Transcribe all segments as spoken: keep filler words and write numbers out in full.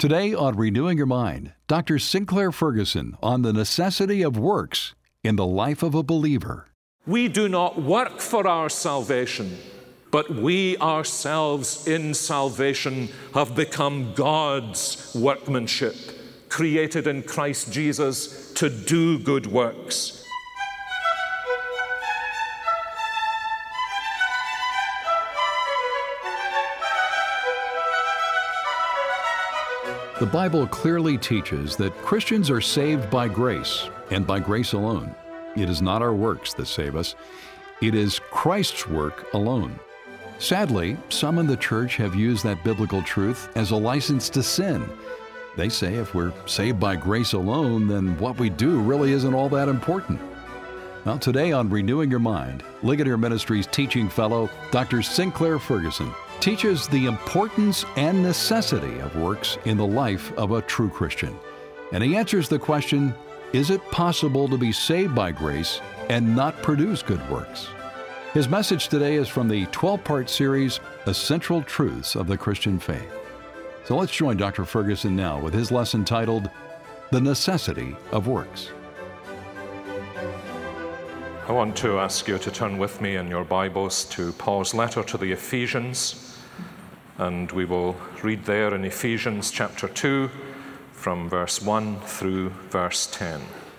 Today on Renewing Your Mind, Doctor Sinclair Ferguson on the necessity of works in the life of a believer. We do not work for our salvation, but we ourselves in salvation have become God's workmanship, created in Christ Jesus to do good works. The Bible clearly teaches that Christians are saved by grace, and by grace alone. It is not our works that save us. It is Christ's work alone. Sadly, some in the church have used that biblical truth as a license to sin. They say if we're saved by grace alone, then what we do really isn't all that important. Well, today on Renewing Your Mind, Ligonier Ministries teaching fellow Doctor Sinclair Ferguson teaches the importance and necessity of works in the life of a true Christian. And he answers the question, is it possible to be saved by grace and not produce good works? His message today is from the twelve-part series, Essential Truths of the Christian Faith. So let's join Doctor Ferguson now with his lesson titled, The Necessity of Works. I want to ask you to turn with me in your Bibles to Paul's letter to the Ephesians, and we will read there in Ephesians chapter two from verse one through verse ten.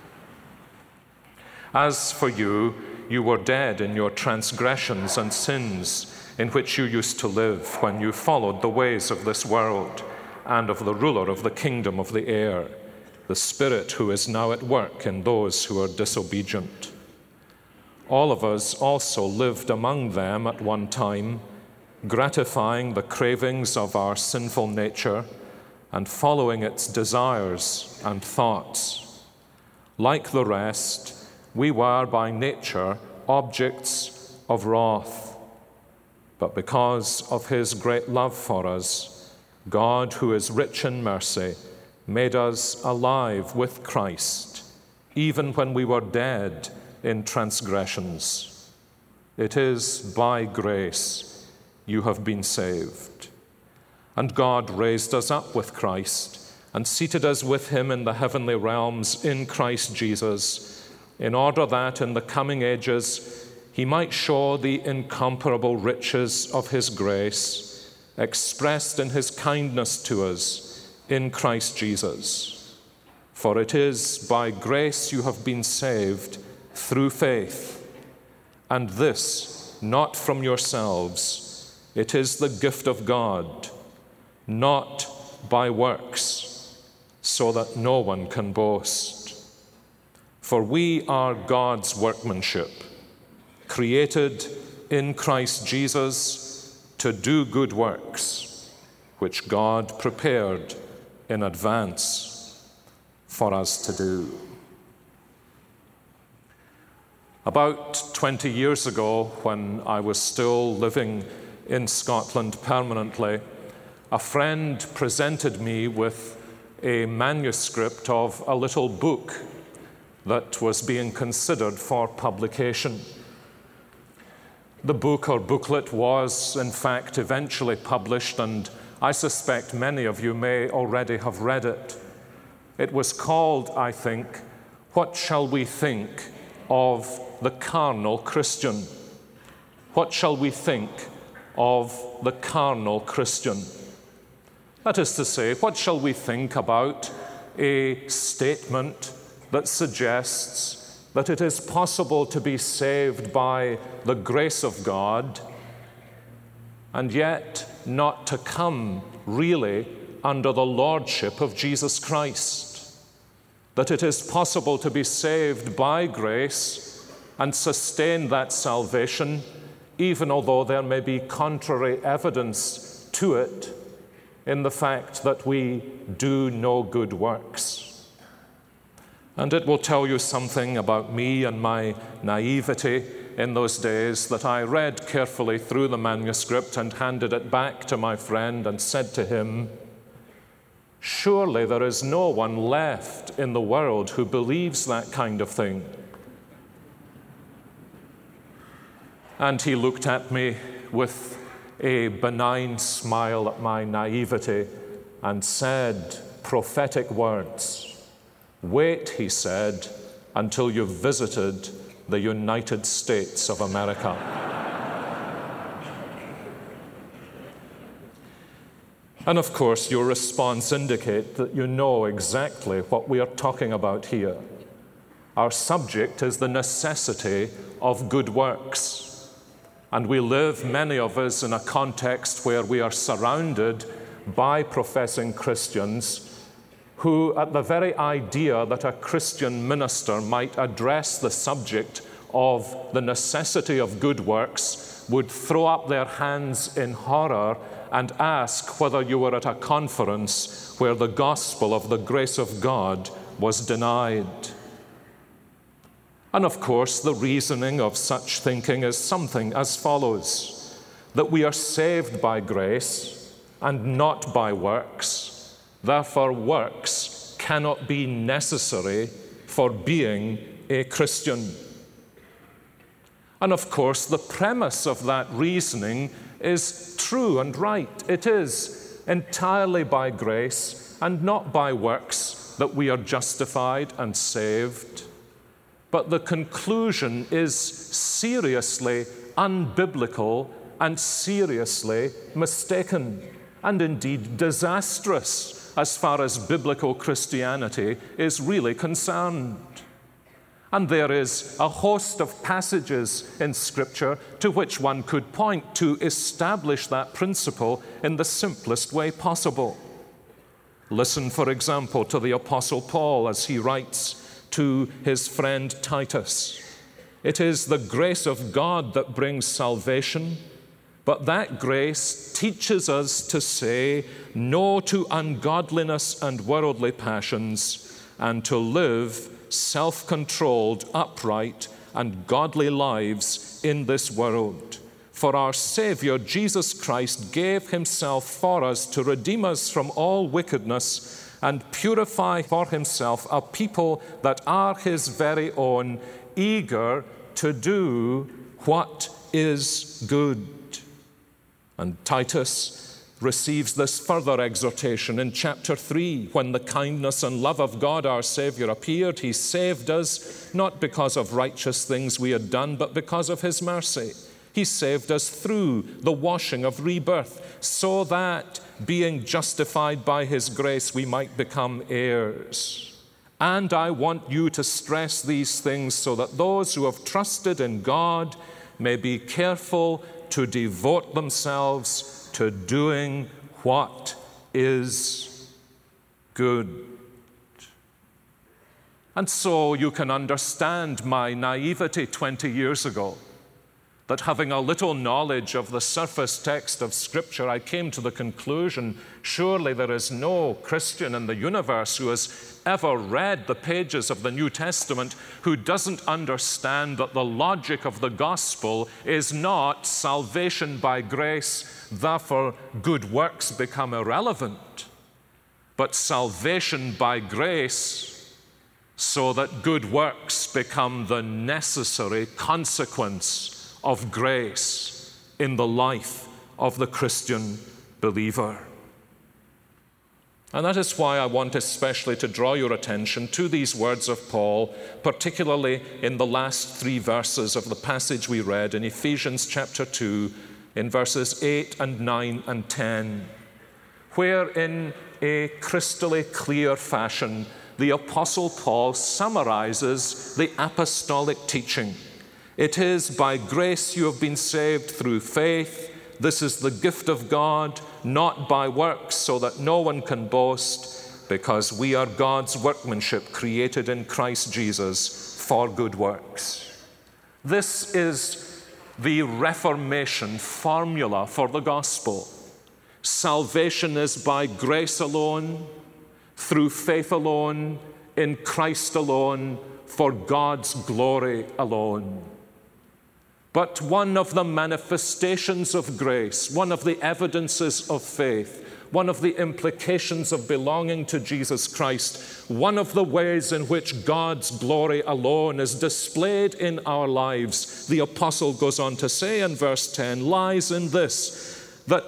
As for you, you were dead in your transgressions and sins in which you used to live when you followed the ways of this world and of the ruler of the kingdom of the air, the Spirit who is now at work in those who are disobedient. All of us also lived among them at one time, gratifying the cravings of our sinful nature and following its desires and thoughts. Like the rest, we were by nature objects of wrath. But because of his great love for us, God, who is rich in mercy, made us alive with Christ, even when we were dead in transgressions. It is by grace you have been saved. And God raised us up with Christ and seated us with him in the heavenly realms in Christ Jesus, in order that in the coming ages he might show the incomparable riches of his grace, expressed in his kindness to us in Christ Jesus. For it is by grace you have been saved through faith, and this not from yourselves. It is the gift of God, not by works, so that no one can boast. For we are God's workmanship, created in Christ Jesus to do good works, which God prepared in advance for us to do. About twenty years ago, when I was still living in Scotland permanently, a friend presented me with a manuscript of a little book that was being considered for publication. The book or booklet was, in fact, eventually published, and I suspect many of you may already have read it. It was called, I think, What Shall We Think of the Carnal Christian? What shall we think of the carnal Christian? That is to say, what shall we think about a statement that suggests that it is possible to be saved by the grace of God and yet not to come really under the lordship of Jesus Christ? That it is possible to be saved by grace and sustain that salvation even although there may be contrary evidence to it in the fact that we do no good works. And it will tell you something about me and my naivety in those days that I read carefully through the manuscript and handed it back to my friend and said to him, "Surely there is no one left in the world who believes that kind of thing." And he looked at me with a benign smile at my naivety and said prophetic words. Wait, he said, until you've visited the United States of America. And of course, your response indicates that you know exactly what we are talking about here. Our subject is the necessity of good works. And we live, many of us, in a context where we are surrounded by professing Christians who, at the very idea that a Christian minister might address the subject of the necessity of good works, would throw up their hands in horror and ask whether you were at a conference where the gospel of the grace of God was denied. And of course, the reasoning of such thinking is something as follows: that we are saved by grace and not by works. Therefore, works cannot be necessary for being a Christian. And of course, the premise of that reasoning is true and right. It is entirely by grace and not by works that we are justified and saved. But the conclusion is seriously unbiblical and seriously mistaken, and indeed disastrous as far as biblical Christianity is really concerned. And there is a host of passages in Scripture to which one could point to establish that principle in the simplest way possible. Listen, for example, to the Apostle Paul as he writes to his friend Titus. It is the grace of God that brings salvation, but that grace teaches us to say no to ungodliness and worldly passions, and to live self-controlled, upright, and godly lives in this world. For our Savior, Jesus Christ, gave himself for us to redeem us from all wickedness and purify for himself a people that are his very own, eager to do what is good. And Titus receives this further exhortation in chapter three. When the kindness and love of God our Savior appeared, he saved us not because of righteous things we had done, but because of his mercy. He saved us through the washing of rebirth, so that, being justified by his grace, we might become heirs. And I want you to stress these things so that those who have trusted in God may be careful to devote themselves to doing what is good. And so you can understand my naivety twenty years ago, that having a little knowledge of the surface text of Scripture, I came to the conclusion, surely there is no Christian in the universe who has ever read the pages of the New Testament who doesn't understand that the logic of the gospel is not salvation by grace, therefore good works become irrelevant, but salvation by grace so that good works become the necessary consequence of grace in the life of the Christian believer. And that is why I want especially to draw your attention to these words of Paul, particularly in the last three verses of the passage we read in Ephesians chapter two, in verses eight and nine and ten, where in a crystally clear fashion the Apostle Paul summarizes the apostolic teaching. It is by grace you have been saved through faith. This is the gift of God, not by works, so that no one can boast, because we are God's workmanship, created in Christ Jesus for good works. This is the Reformation formula for the gospel. Salvation is by grace alone, through faith alone, in Christ alone, for God's glory alone. But one of the manifestations of grace, one of the evidences of faith, one of the implications of belonging to Jesus Christ, one of the ways in which God's glory alone is displayed in our lives, the apostle goes on to say in verse ten, lies in this, that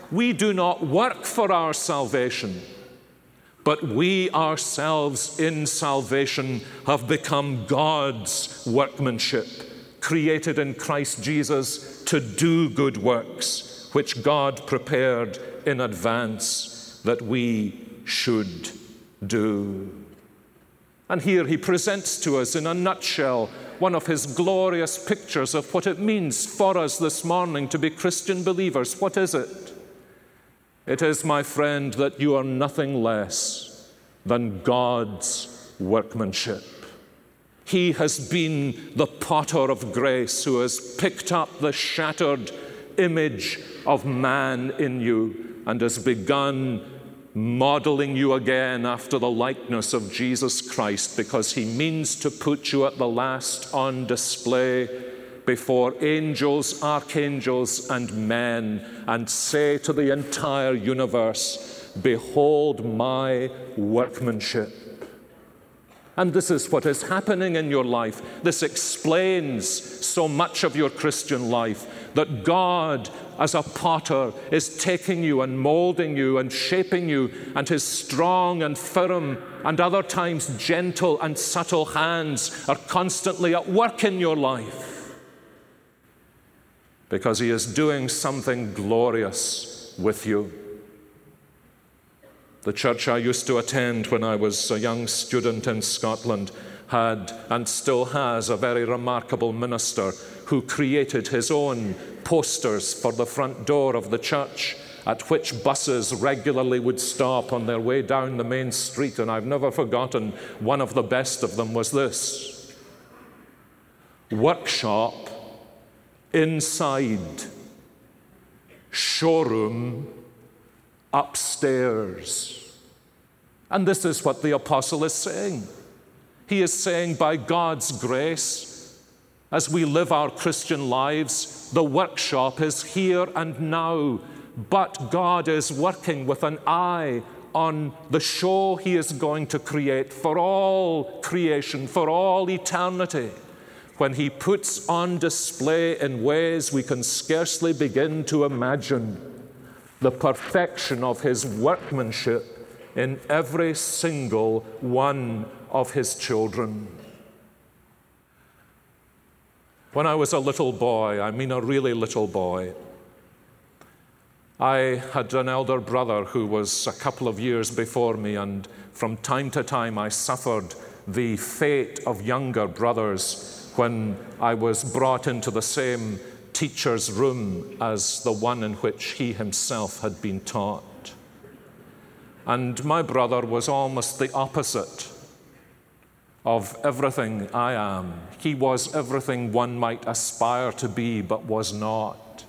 We do not work for our salvation, but we ourselves in salvation have become God's workmanship, created in Christ Jesus to do good works, which God prepared in advance that we should do. And here he presents to us in a nutshell one of his glorious pictures of what it means for us this morning to be Christian believers. What is it? It is, my friend, that you are nothing less than God's workmanship. He has been the potter of grace who has picked up the shattered image of man in you and has begun modeling you again after the likeness of Jesus Christ, because he means to put you at the last on display before angels, archangels, and men, and say to the entire universe, behold my workmanship. And this is what is happening in your life. This explains so much of your Christian life, that God, as a potter, is taking you and molding you and shaping you, and his strong and firm and other times gentle and subtle hands are constantly at work in your life, because he is doing something glorious with you. The church I used to attend when I was a young student in Scotland had and still has a very remarkable minister who created his own posters for the front door of the church, at which buses regularly would stop on their way down the main street. And I've never forgotten, one of the best of them was this: workshop inside, showroom upstairs. And this is what the apostle is saying. He is saying, by God's grace, as we live our Christian lives, the workshop is here and now, but God is working with an eye on the show he is going to create for all creation, for all eternity, when he puts on display in ways we can scarcely begin to imagine the perfection of his workmanship in every single one of his children. When I was a little boy, I mean a really little boy, I had an elder brother who was a couple of years before me, and from time to time I suffered the fate of younger brothers when I was brought into the same teacher's room as the one in which he himself had been taught. And my brother was almost the opposite of everything I am. He was everything one might aspire to be, but was not.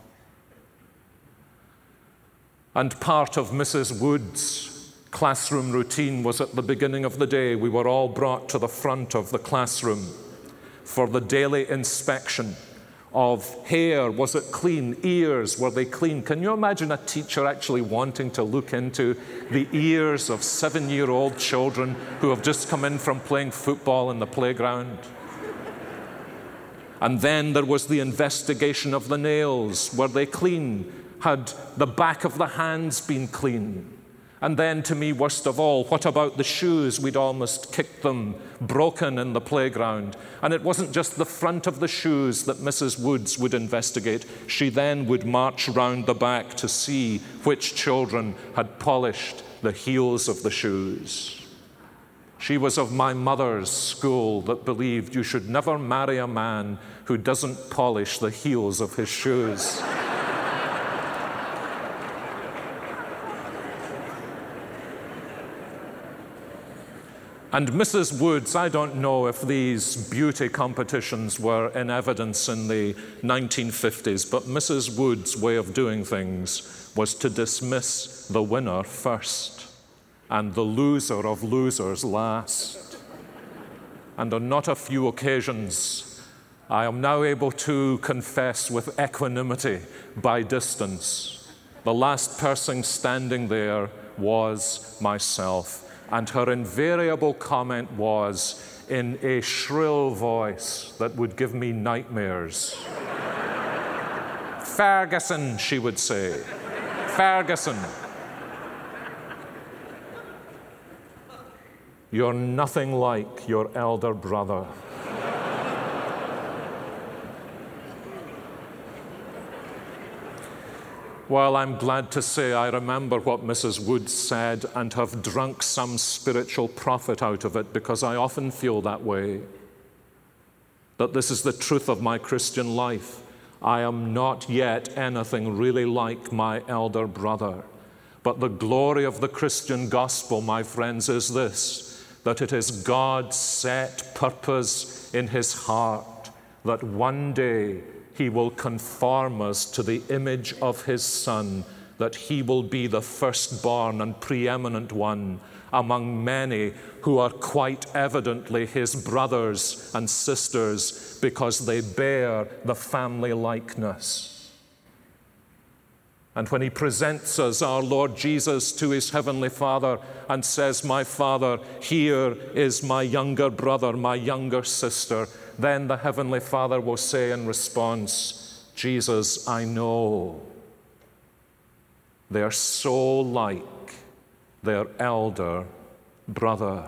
And part of Missus Wood's classroom routine was at the beginning of the day, we were all brought to the front of the classroom for the daily inspection of hair. Was it clean? Ears, were they clean? Can you imagine a teacher actually wanting to look into the ears of seven-year-old children who have just come in from playing football in the playground? And then there was the investigation of the nails. Were they clean? Had the back of the hands been clean? And then, to me, worst of all, what about the shoes? We'd almost kicked them broken in the playground. And it wasn't just the front of the shoes that Missus Woods would investigate. She then would march round the back to see which children had polished the heels of the shoes. She was of my mother's school that believed you should never marry a man who doesn't polish the heels of his shoes. And Missus Woods, I don't know if these beauty competitions were in evidence in the nineteen fifties, but Missus Woods' way of doing things was to dismiss the winner first and the loser of losers last. And on not a few occasions, I am now able to confess with equanimity by distance, the last person standing there was myself. And her invariable comment was, in a shrill voice that would give me nightmares, "Ferguson," she would say, Ferguson. You're nothing like your elder brother. Well, I'm glad to say I remember what Missus Wood said and have drunk some spiritual profit out of it, because I often feel that way. That this is the truth of my Christian life. I am not yet anything really like my elder brother. But the glory of the Christian gospel, my friends, is this, that it is God's set purpose in his heart that one day he will conform us to the image of his Son, that he will be the firstborn and preeminent one among many who are quite evidently his brothers and sisters because they bear the family likeness. And when he presents us, our Lord Jesus, to his heavenly Father and says, "My Father, here is my younger brother, my younger sister," then the heavenly Father will say in response, "Jesus, I know they're so like their elder brother."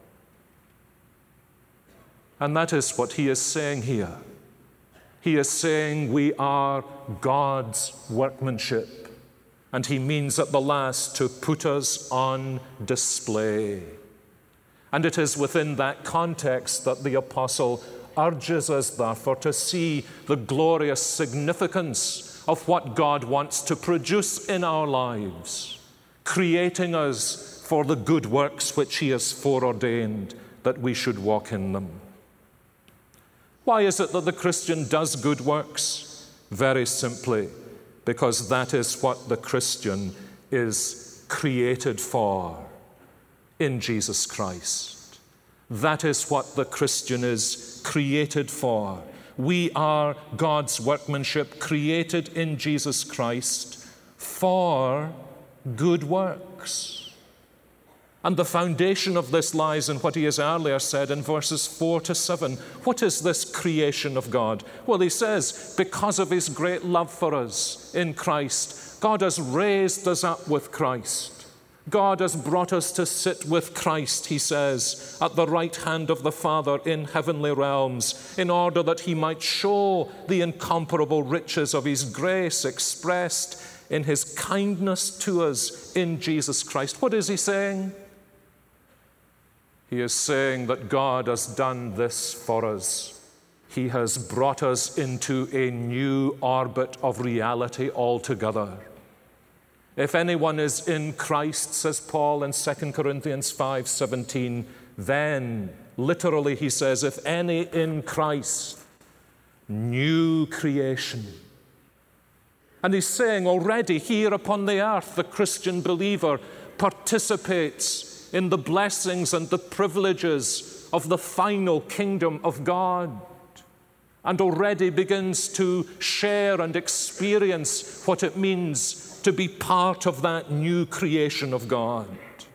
And that is what he is saying here. He is saying we are God's workmanship. And he means at the last to put us on display. And it is within that context that the apostle urges us, therefore, to see the glorious significance of what God wants to produce in our lives, creating us for the good works which he has foreordained that we should walk in them. Why is it that the Christian does good works? Very simply, because that is what the Christian is created for in Jesus Christ. That is what the Christian is created for. We are God's workmanship, created in Jesus Christ for good works. And the foundation of this lies in what he has earlier said in verses four to seven. What is this creation of God? Well, he says, because of his great love for us in Christ, God has raised us up with Christ. God has brought us to sit with Christ, he says, at the right hand of the Father in heavenly realms, in order that he might show the incomparable riches of his grace expressed in his kindness to us in Jesus Christ. What is he saying? He is saying that God has done this for us. He has brought us into a new orbit of reality altogether. If anyone is in Christ, says Paul in Second Corinthians five seventeen, then, literally he says, if any in Christ, new creation. And he's saying already here upon the earth, the Christian believer participates in the blessings and the privileges of the final kingdom of God, and already begins to share and experience what it means to be part of that new creation of God.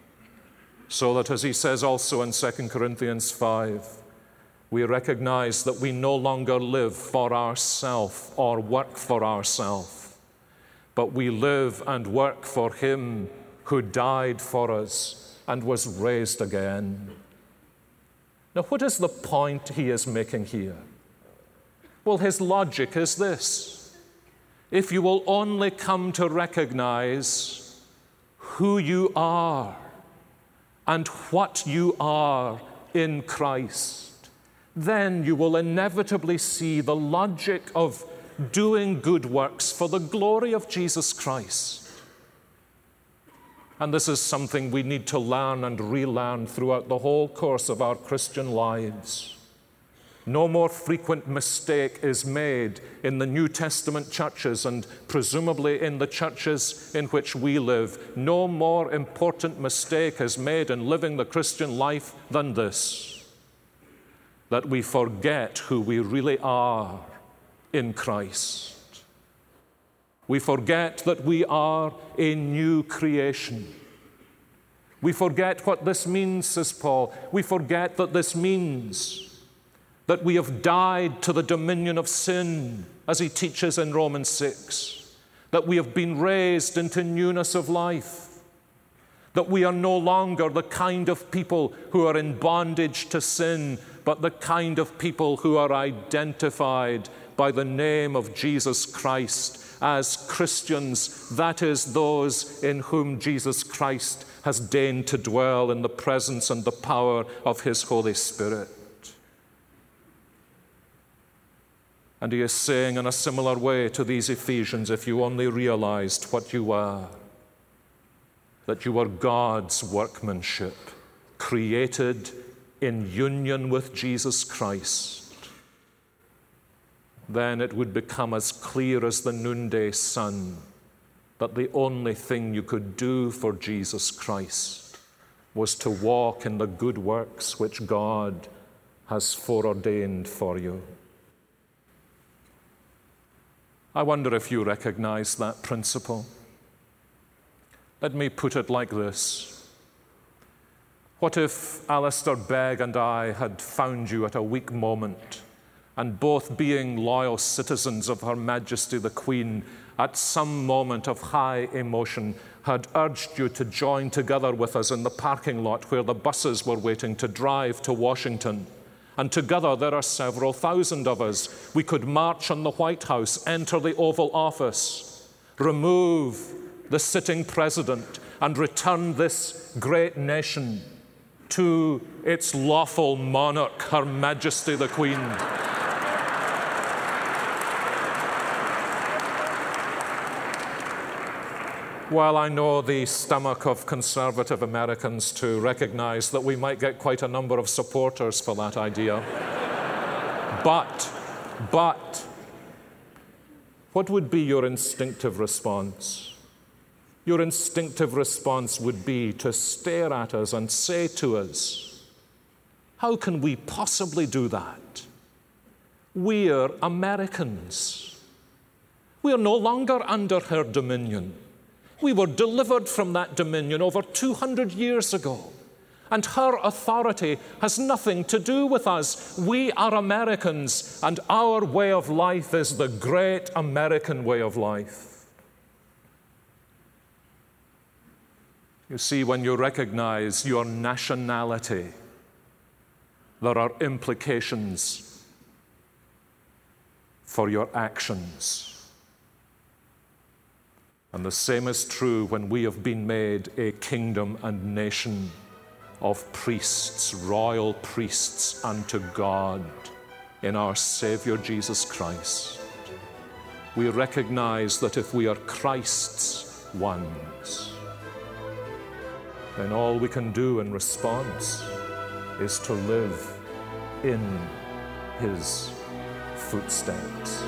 So that, as he says also in Second Corinthians five, we recognize that we no longer live for ourselves or work for ourselves, but we live and work for him who died for us and was raised again. Now, what is the point he is making here? Well, his logic is this. If you will only come to recognize who you are and what you are in Christ, then you will inevitably see the logic of doing good works for the glory of Jesus Christ. And this is something we need to learn and relearn throughout the whole course of our Christian lives. No more frequent mistake is made in the New Testament churches and presumably in the churches in which we live. No more important mistake is made in living the Christian life than this, that we forget who we really are in Christ. We forget that we are a new creation. We forget what this means, says Paul. We forget that this means that we have died to the dominion of sin, as he teaches in Romans six. that we have been raised into newness of life, that we are no longer the kind of people who are in bondage to sin, but the kind of people who are identified by the name of Jesus Christ as Christians, that is, those in whom Jesus Christ has deigned to dwell in the presence and the power of his Holy Spirit. And he is saying in a similar way to these Ephesians, if you only realized what you were, that you were God's workmanship, created in union with Jesus Christ, then it would become as clear as the noonday sun that the only thing you could do for Jesus Christ was to walk in the good works which God has foreordained for you. I wonder if you recognize that principle. Let me put it like this. What if Alistair Begg and I had found you at a weak moment, and both being loyal citizens of Her Majesty the Queen, at some moment of high emotion, had urged you to join together with us in the parking lot where the buses were waiting to drive to Washington. And together, there are several thousand of us. We could march on the White House, enter the Oval Office, remove the sitting president, and return this great nation to its lawful monarch, Her Majesty the Queen. While I know the stomach of conservative Americans to recognize that we might get quite a number of supporters for that idea, but, but, what would be your instinctive response? Your instinctive response would be to stare at us and say to us, how can we possibly do that? We're Americans. We are no longer under her dominion. We were delivered from that dominion over two hundred years ago, and her authority has nothing to do with us. We are Americans, and our way of life is the great American way of life. You see, when you recognize your nationality, there are implications for your actions. And the same is true when we have been made a kingdom and nation of priests, royal priests unto God in our Savior Jesus Christ. We recognize that if we are Christ's ones, then all we can do in response is to live in his footsteps.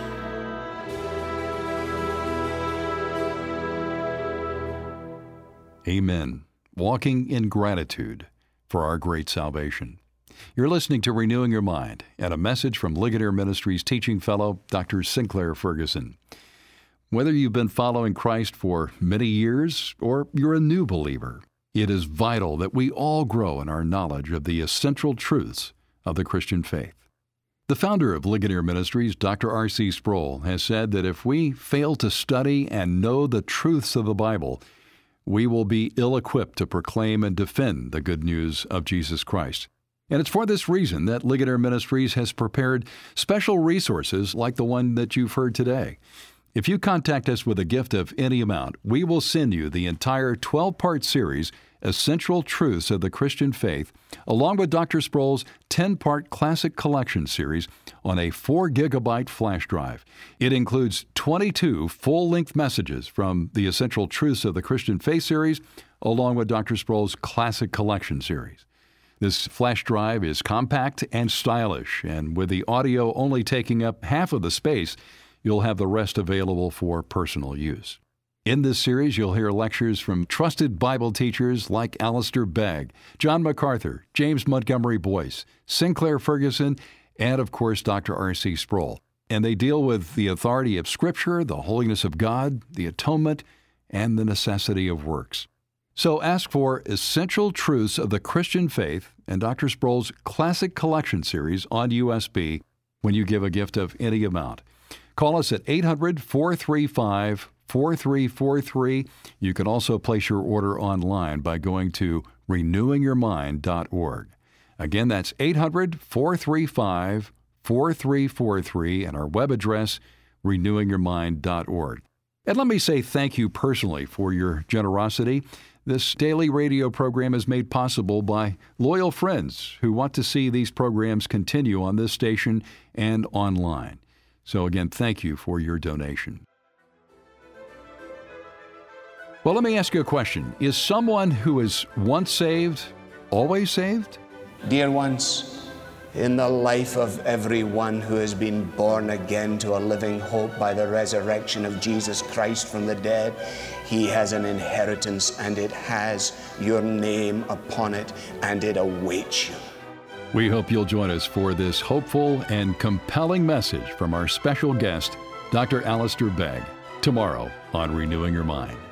Amen. Walking in gratitude for our great salvation. You're listening to Renewing Your Mind and a message from Ligonier Ministries teaching fellow Doctor Sinclair Ferguson. Whether you've been following Christ for many years or you're a new believer, it is vital that we all grow in our knowledge of the essential truths of the Christian faith. The founder of Ligonier Ministries, Doctor R C Sproul, has said that if we fail to study and know the truths of the Bible, we will be ill-equipped to proclaim and defend the good news of Jesus Christ. And it's for this reason that Ligonier Ministries has prepared special resources like the one that you've heard today. If you contact us with a gift of any amount, we will send you the entire twelve-part series, Essential Truths of the Christian Faith, along with Doctor Sproul's ten-part Classic Collection series on a four gigabyte flash drive. It includes twenty-two full-length messages from the Essential Truths of the Christian Faith series, along with Doctor Sproul's Classic Collection series. This flash drive is compact and stylish, and with the audio only taking up half of the space, you'll have the rest available for personal use. In this series, you'll hear lectures from trusted Bible teachers like Alistair Begg, John MacArthur, James Montgomery Boyce, Sinclair Ferguson, and of course, Doctor R C Sproul. And they deal with the authority of Scripture, the holiness of God, the atonement, and the necessity of works. So ask for Essential Truths of the Christian Faith and Doctor Sproul's Classic Collection series on U S B when you give a gift of any amount. Call us at eight hundred, four three five, four three four three. You can also place your order online by going to renewing your mind dot org. Again, that's eight hundred, four three five, four three four three, and our web address, renewing your mind dot org. And let me say thank you personally for your generosity. This daily radio program is made possible by loyal friends who want to see these programs continue on this station and online. So again, thank you for your donation. Well, let me ask you a question. Is someone who is once saved always saved? Dear ones, in the life of everyone who has been born again to a living hope by the resurrection of Jesus Christ from the dead, he has an inheritance, and it has your name upon it, and it awaits you. We hope you'll join us for this hopeful and compelling message from our special guest, Doctor Alistair Begg, tomorrow on Renewing Your Mind.